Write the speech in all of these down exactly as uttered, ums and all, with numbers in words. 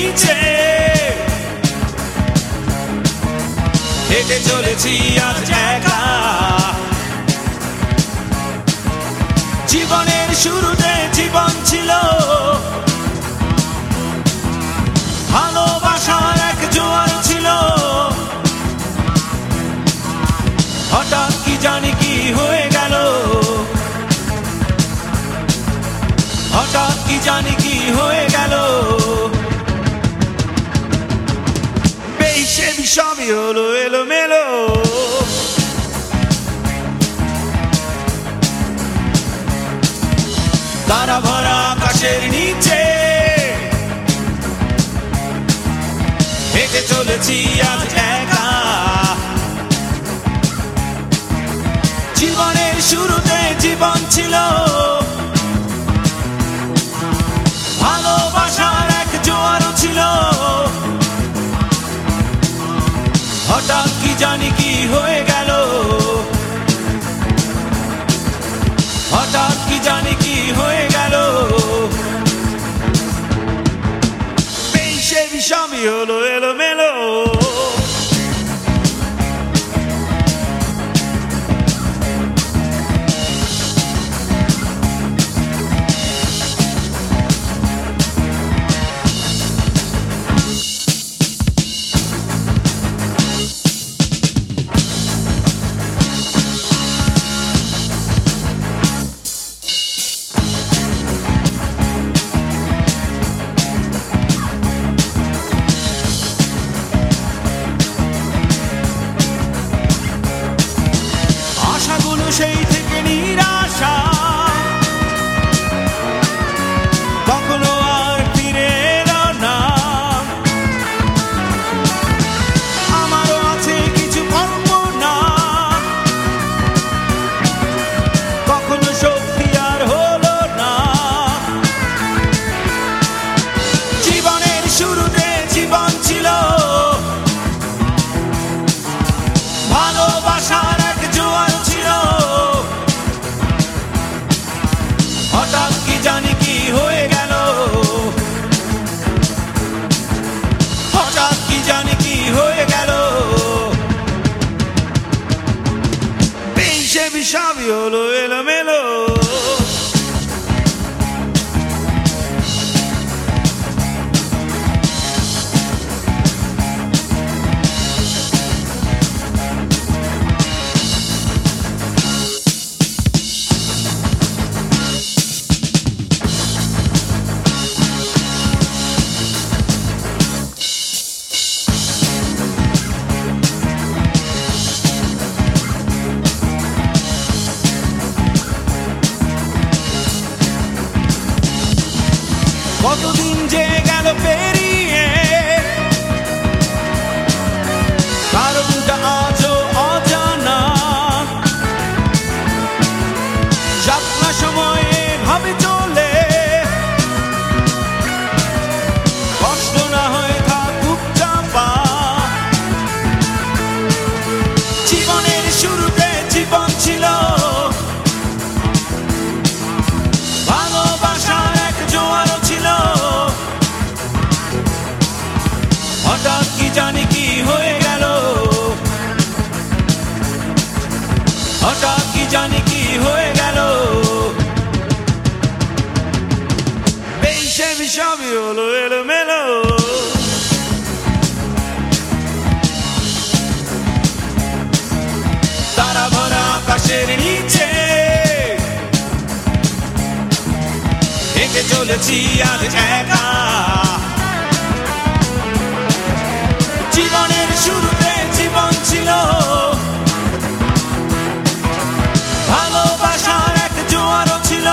নিচে হেঁটে চলেছি আজ একা। জীবনের শুরুতে জীবন ছিল ভালোবাসার এক জোয়ার ছিল, হঠাৎ কি জানি কি হয়ে গেল, হঠাৎ কি জানি কি হয়ে গেল। বেশে বিষমই হলো এলোমেলো, তারা ভরা আকাশের নিচে হেঁটে চলেছি আজ একা। জীবনের শুরুতে জীবন ছিল ভালোবাসার এক জোয়ার ছিল, হঠাৎ কি জানি কি হয়ে গেল, হঠাৎ কি জানি কি হয়ে গেল। বেশে বিষমই হলো এলোমেলো, সেই থেকে নিরাশা কখনো আর ফিরে এলো না। আমারও আছে কিছু কল্পনা, কখনো সত্যি আর হলো না। জীবনের শুরুতে জীবন ছিল ভালোবাসার এক জোয়ার ছিল, হঠাৎ কি জানি কি হয়ে গেল, হঠাৎ কি জানি কি হয়ে গেল। বেশে বিষমই হলো এলোমেলো, কতদিন যে গেল পেরিয়ে, কারণটা আজও অজানা। যাত্রা সময়ে ভাবে চলে, কষ্ট না হয়ে থাকুক চাপা। জীবনের শুরুতে জীবন ছিল ভালোবাসার এক জোয়ার ছিল, হঠাৎ কি জানি কি হয়ে গেল, হঠাৎ কি জানি কি হয়ে গেল। বেশে বিষমই হলো এলোমেলো, তারা ভরা আকাশের নিচে হেঁটে চলেছি আজ একা। জীবনের শুরুতে জীবন ছিল ভালোবাসার এক জোয়ার ছিল,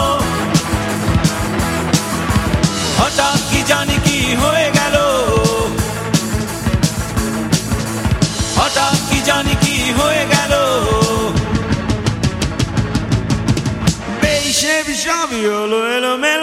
হঠাৎ কি জানি কি হয়ে গেল, হঠাৎ কি জানি কি হয়ে গেল। বেশে বিষমই হলো এলোমেলো।